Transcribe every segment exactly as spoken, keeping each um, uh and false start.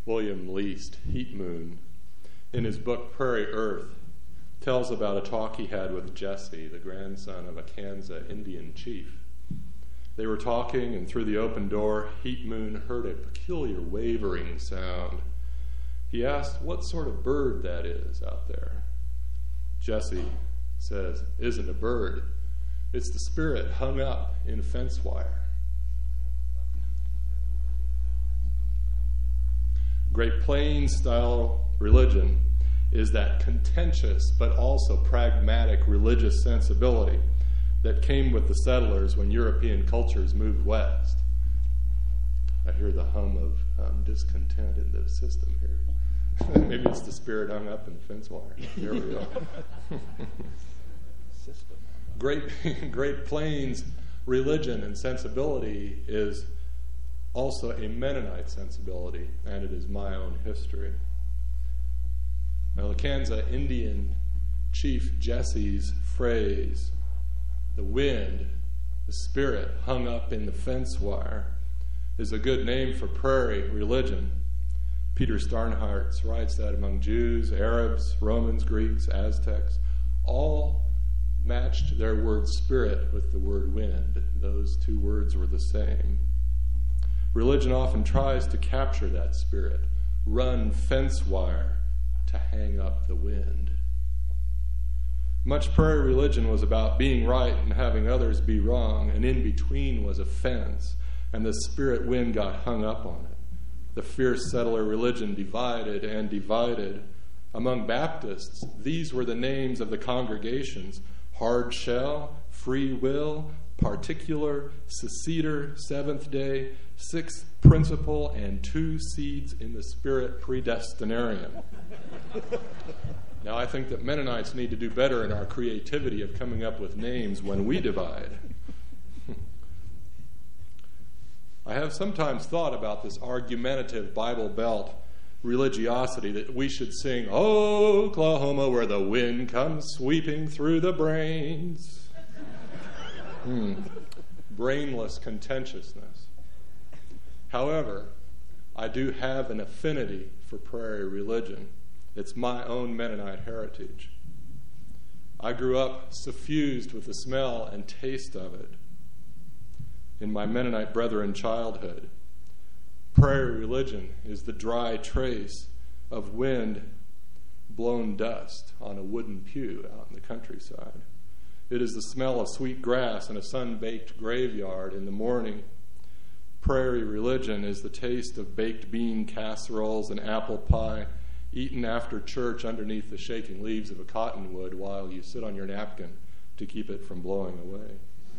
William Least, Heat Moon, in his book Prairie Earth, tells about a talk he had with Jesse, the grandson of a Kansas Indian chief. They were talking, and through the open door, Heat Moon heard a peculiar wavering sound. He asked what sort of bird that is out there. Jesse says, "Isn't a bird. It's the spirit hung up in fence wire." Great Plains style religion is that contentious but also pragmatic religious sensibility that came with the settlers when European cultures moved west. I hear the hum of um, discontent in the system here. Maybe it's the spirit hung up in the fence wire. There we go. Great, Great Plains religion and sensibility is also a Mennonite sensibility, and it is my own history. Now, the Kansas Indian chief Jesse's phrase, "the wind, the spirit hung up in the fence wire," is a good name for prairie religion. Peter Starnhart writes that among Jews, Arabs, Romans, Greeks, Aztecs, all matched their word spirit with the word wind. Those two words were the same. Religion often tries to capture that spirit, run fence wire to hang up the wind. Much prairie religion was about being right and having others be wrong, and in between was a fence, and the spirit wind got hung up on it. The fierce settler religion divided and divided. Among Baptists, these were the names of the congregations: Hard Shell, Free Will, Particular, Seceder, Seventh Day, Sixth Principle, and Two Seeds in the Spirit Predestinarian. Now, I think that Mennonites need to do better in our creativity of coming up with names when we divide. I have sometimes thought about this argumentative Bible Belt religiosity that we should sing, "Oklahoma, where the wind comes sweeping through the brains." hmm. Brainless contentiousness. However, I do have an affinity for prairie religion. It's my own Mennonite heritage. I grew up suffused with the smell and taste of it in my Mennonite brethren childhood. Prairie religion is the dry trace of wind-blown dust on a wooden pew out in the countryside. It is the smell of sweet grass in a sun-baked graveyard in the morning. Prairie religion is the taste of baked bean casseroles and apple pie eaten after church underneath the shaking leaves of a cottonwood while you sit on your napkin to keep it from blowing away.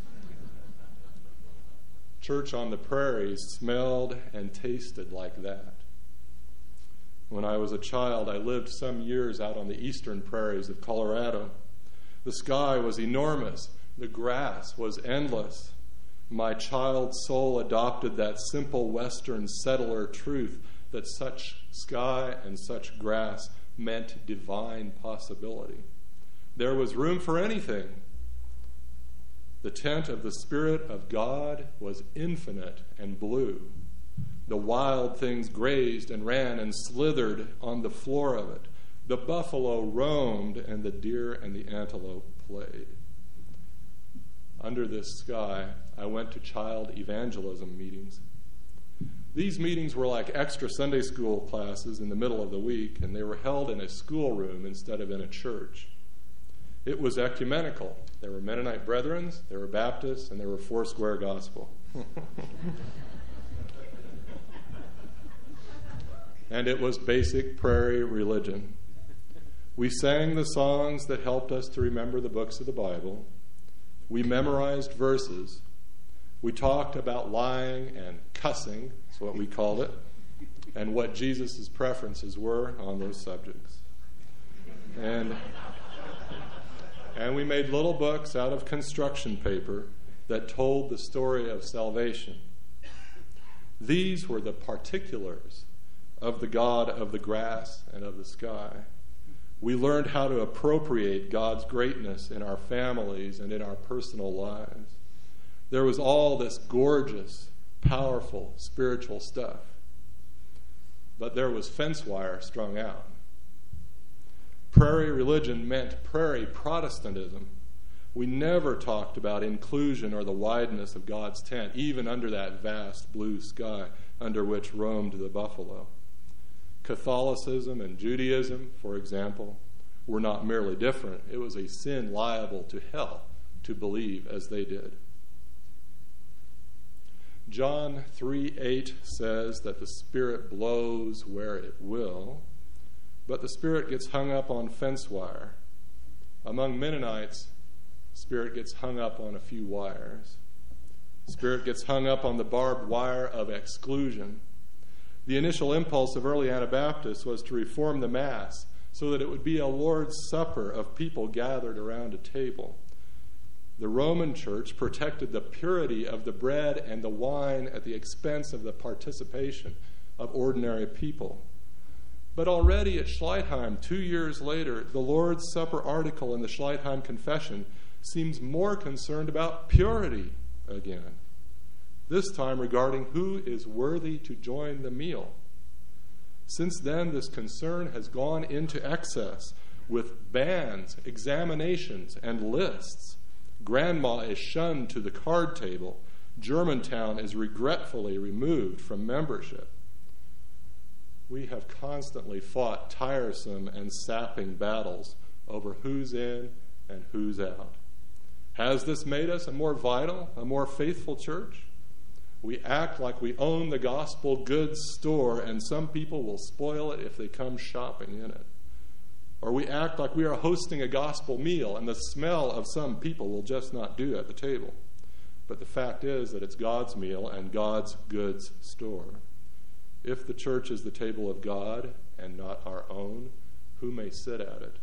Church on the prairies smelled and tasted like that. When I was a child, I lived some years out on the eastern prairies of Colorado. The sky was enormous. The grass was endless. My child soul adopted that simple Western settler truth that such sky and such grass meant divine possibility. There was room for anything. The tent of the Spirit of God was infinite and blue. The wild things grazed and ran and slithered on the floor of it. The buffalo roamed and the deer and the antelope played. Under this sky, I went to child evangelism meetings. These meetings were like extra Sunday school classes in the middle of the week, and they were held in a schoolroom instead of in a church. It was ecumenical. There were Mennonite brethren, there were Baptists, and there were Foursquare Gospel. And it was basic prairie religion. We sang the songs that helped us to remember the books of the Bible. We memorized verses. We talked about lying and cussing, that's what we called it, and what Jesus' preferences were on those subjects. And, and we made little books out of construction paper that told the story of salvation. These were the particulars of the God of the grass and of the sky. We learned how to appropriate God's greatness in our families and in our personal lives. There was all this gorgeous, powerful, spiritual stuff. but there was fence wire strung out. Prairie religion meant prairie Protestantism. We never talked about inclusion or the wideness of God's tent, even under that vast blue sky under which roamed the buffalo. Catholicism and Judaism, for example, were not merely different. It was a sin liable to hell to believe as they did. John three eight says that the Spirit blows where it will, but the Spirit gets hung up on fence wire. Among Mennonites, Spirit gets hung up on a few wires. Spirit gets hung up on the barbed wire of exclusion. The initial impulse of early Anabaptists was to reform the Mass so that it would be a Lord's Supper of people gathered around a table. The Roman Church protected the purity of the bread and the wine at the expense of the participation of ordinary people. But already at Schleitheim, two years later, the Lord's Supper article in the Schleitheim Confession seems more concerned about purity again, this time regarding who is worthy to join the meal. Since then, this concern has gone into excess with bans, examinations, and lists. Grandma is shunned to the card table. Germantown is regretfully removed from membership. We have constantly fought tiresome and sapping battles over who's in and who's out. Has this made us a more vital, a more faithful church? We act like we own the gospel goods store, and some people will spoil it if they come shopping in it. Or we act like we are hosting a gospel meal, and the smell of some people will just not do at the table. But the fact is that it's God's meal and God's goods store. If the church is the table of God and not our own, who may sit at it?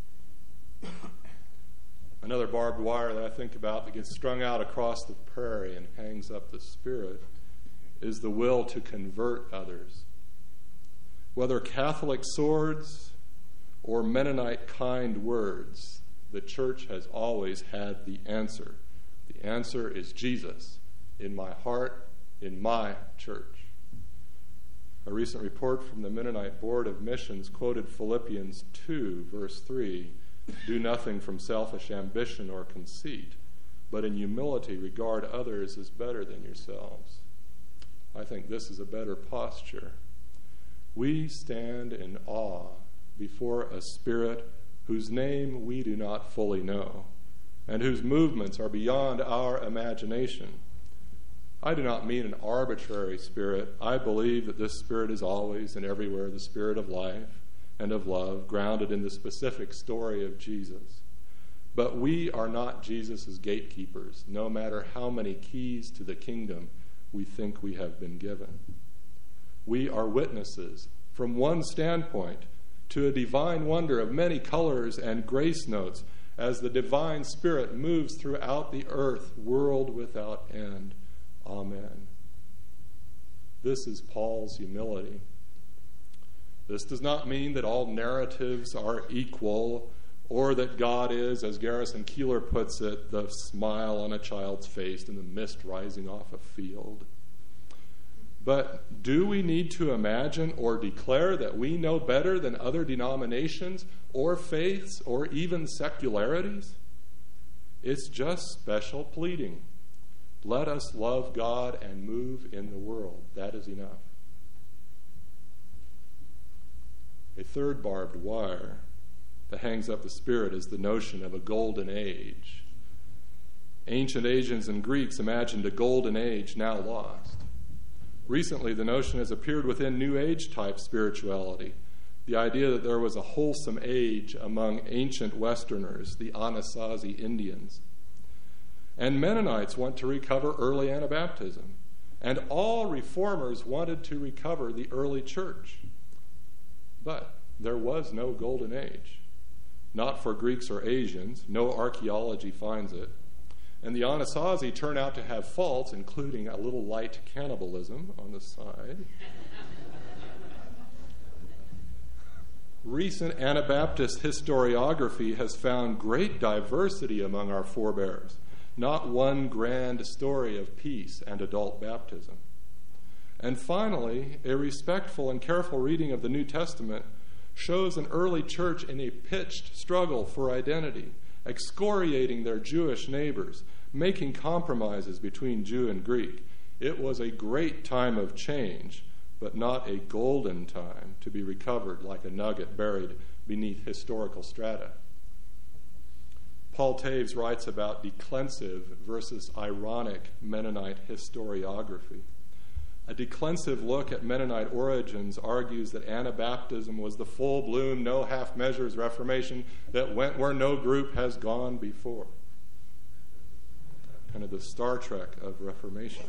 Another barbed wire that I think about that gets strung out across the prairie and hangs up the Spirit is the will to convert others. Whether Catholic swords or Mennonite kind words, the church has always had the answer. The answer is Jesus in my heart, in my church. A recent report from the Mennonite Board of Missions quoted Philippians two, verse three, "Do nothing from selfish ambition or conceit, but in humility regard others as better than yourselves." I think this is a better posture. We stand in awe before a Spirit whose name we do not fully know, and whose movements are beyond our imagination. I do not mean an arbitrary Spirit. I believe that this Spirit is always and everywhere the Spirit of life and of love, grounded in the specific story of Jesus. But we are not Jesus' gatekeepers, no matter how many keys to the kingdom we think we have been given. We are witnesses from one standpoint to a divine wonder of many colors and grace notes as the divine Spirit moves throughout the earth, world without end. Amen. This is Paul's humility. This does not mean that all narratives are equal, or that God is, as Garrison Keillor puts it, the smile on a child's face and the mist rising off a field. But do we need to imagine or declare that we know better than other denominations or faiths or even secularities? It's just special pleading. Let us love God and move in the world. That is enough. A third barbed wire that hangs up the Spirit is the notion of a golden age. Ancient Asians and Greeks imagined a golden age now lost. Recently, the notion has appeared within New Age type spirituality, the idea that there was a wholesome age among ancient Westerners, the Anasazi Indians. And Mennonites want to recover early Anabaptism, and all reformers wanted to recover the early church. But there was no golden age, not for Greeks or Asians. No archaeology finds it. And the Anasazi turn out to have faults, including a little light cannibalism on the side. Recent Anabaptist historiography has found great diversity among our forebears, not one grand story of peace and adult baptism. And finally, a respectful and careful reading of the New Testament shows an early church in a pitched struggle for identity, excoriating their Jewish neighbors, making compromises between Jew and Greek. It was a great time of change, but not a golden time to be recovered like a nugget buried beneath historical strata. Paul Taves writes about declensive versus ironic Mennonite historiography. A declensive look at Mennonite origins argues that Anabaptism was the full-bloom, no half-measures Reformation that went where no group has gone before. Kind of the Star Trek of Reformation.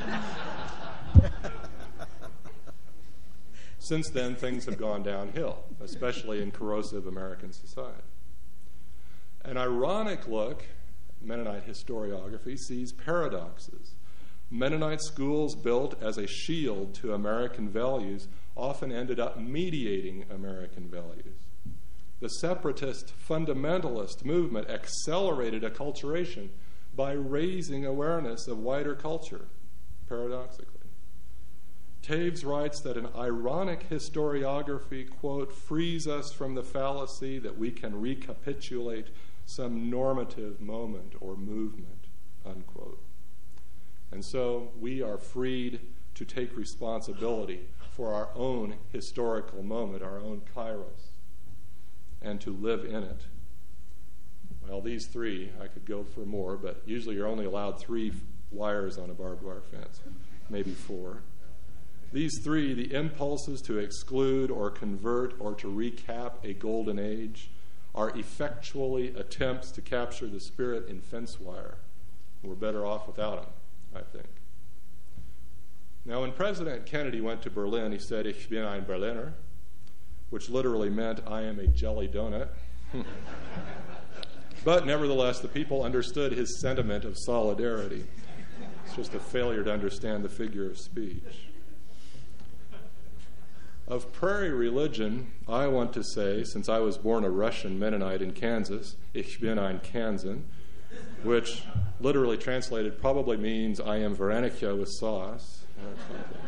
Since then, things have gone downhill, especially in corrosive American society. An ironic look at Mennonite historiography sees paradoxes. Mennonite schools built as a shield to American values often ended up mediating American values. The separatist fundamentalist movement accelerated acculturation by raising awareness of wider culture, paradoxically. Taves writes that an ironic historiography, quote, frees us from the fallacy that we can recapitulate some normative moment or movement, unquote. And so we are freed to take responsibility for our own historical moment, our own kairos, and to live in it. Well, these three, I could go for more, but usually you're only allowed three wires on a barbed wire fence, maybe four. These three, the impulses to exclude or convert or to recap a golden age, are effectually attempts to capture the spirit in fence wire. We're better off without them, I think. Now, when President Kennedy went to Berlin, he said, "Ich bin ein Berliner," which literally meant, "I am a jelly donut." But nevertheless, the people understood his sentiment of solidarity. It's just a failure to understand the figure of speech. Of prairie religion, I want to say, since I was born a Russian Mennonite in Kansas, "Ich bin ein Kansan," which literally translated probably means "I am Varenica with sauce," or something.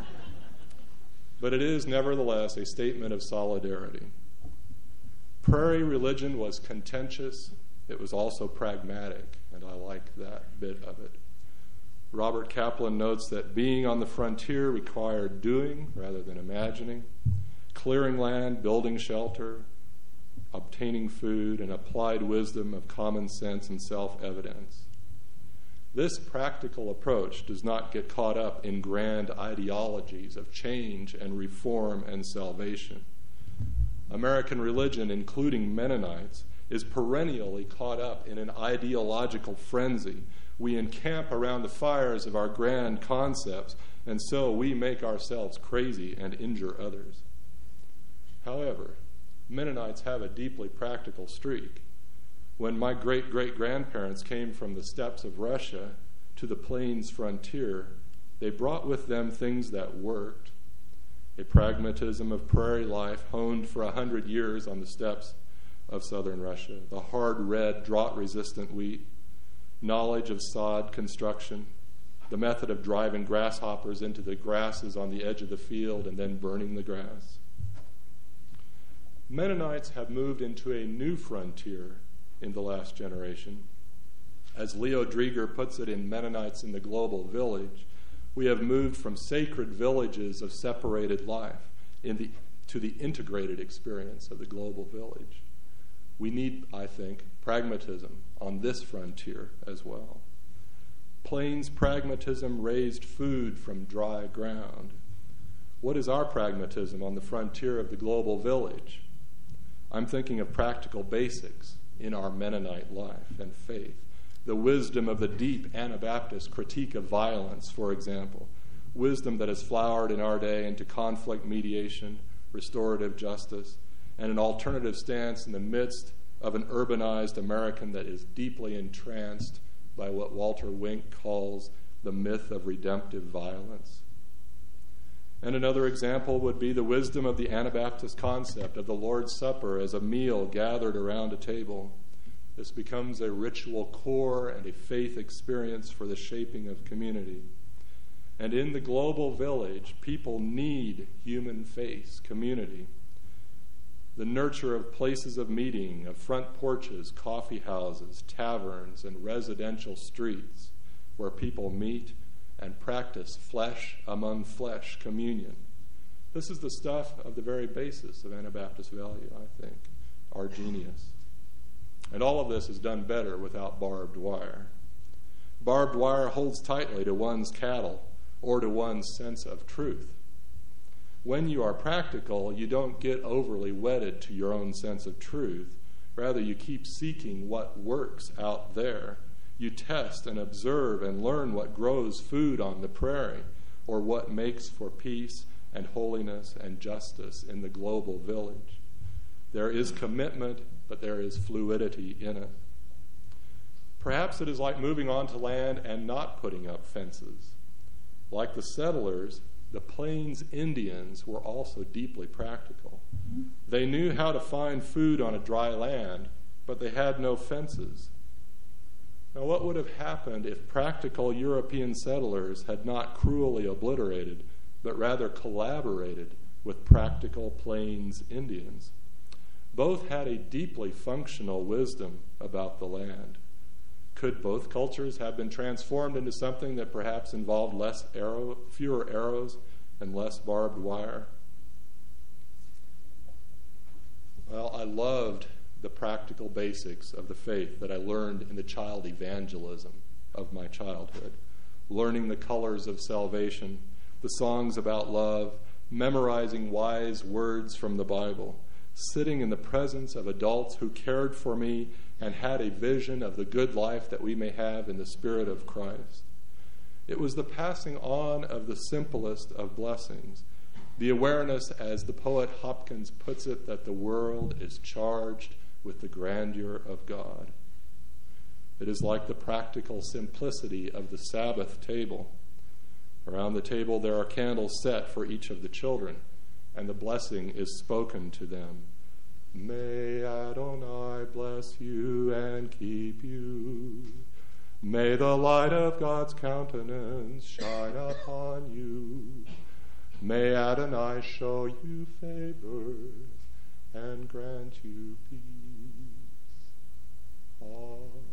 But it is nevertheless a statement of solidarity. Prairie religion was contentious. It was also pragmatic, and I like that bit of it. Robert Kaplan notes that being on the frontier required doing rather than imagining, clearing land, building shelter, obtaining food, and applied wisdom of common sense and self-evidence. This practical approach does not get caught up in grand ideologies of change and reform and salvation. American religion, including Mennonites, is perennially caught up in an ideological frenzy. We encamp around the fires of our grand concepts, and so we make ourselves crazy and injure others. However, Mennonites have a deeply practical streak. When my great-great-grandparents came from the steppes of Russia to the plains frontier, they brought with them things that worked. A pragmatism of prairie life honed for a hundred years on the steppes of southern Russia, the hard red, drought-resistant wheat, knowledge of sod construction, the method of driving grasshoppers into the grasses on the edge of the field and then burning the grass. Mennonites have moved into a new frontier in the last generation. As Leo Drieger puts it in Mennonites in the Global Village, we have moved from sacred villages of separated life in the, to the integrated experience of the global village. We need, I think, pragmatism on this frontier as well. Plains pragmatism raised food from dry ground. What is our pragmatism on the frontier of the global village? I'm thinking of practical basics in our Mennonite life and faith. The wisdom of the deep Anabaptist critique of violence, for example. Wisdom that has flowered in our day into conflict mediation, restorative justice, and an alternative stance in the midst of an urbanized American that is deeply entranced by what Walter Wink calls the myth of redemptive violence. And another example would be the wisdom of the Anabaptist concept of the Lord's Supper as a meal gathered around a table. This becomes a ritual core and a faith experience for the shaping of community. And in the global village, people need human face, community. The nurture of places of meeting, of front porches, coffee houses, taverns, and residential streets where people meet and practice flesh among flesh communion. This is the stuff of the very basis of Anabaptist value, I think, our genius. And all of this is done better without barbed wire. Barbed wire holds tightly to one's cattle or to one's sense of truth. When you are practical, you don't get overly wedded to your own sense of truth. Rather, you keep seeking what works out there. You test and observe and learn what grows food on the prairie, or what makes for peace and holiness and justice in the global village. There is commitment, but there is fluidity in it. Perhaps it is like moving onto land and not putting up fences. Like the settlers, the Plains Indians were also deeply practical. They knew how to find food on a dry land, but they had no fences. Now, what would have happened if practical European settlers had not cruelly obliterated, but rather collaborated with practical Plains Indians? Both had a deeply functional wisdom about the land. Could both cultures have been transformed into something that perhaps involved less arrow, fewer arrows and less barbed wire? Well, I loved the practical basics of the faith that I learned in the child evangelism of my childhood. Learning the colors of salvation, the songs about love, memorizing wise words from the Bible, sitting in the presence of adults who cared for me and had a vision of the good life that we may have in the Spirit of Christ. It was the passing on of the simplest of blessings, the awareness, as the poet Hopkins puts it, that the world is charged with the grandeur of God. It is like the practical simplicity of the Sabbath table. Around the table there are candles set for each of the children, and the blessing is spoken to them. May Adonai bless you and keep you. May the light of God's countenance shine upon you. May Adonai show you favor and grant you peace. Amen.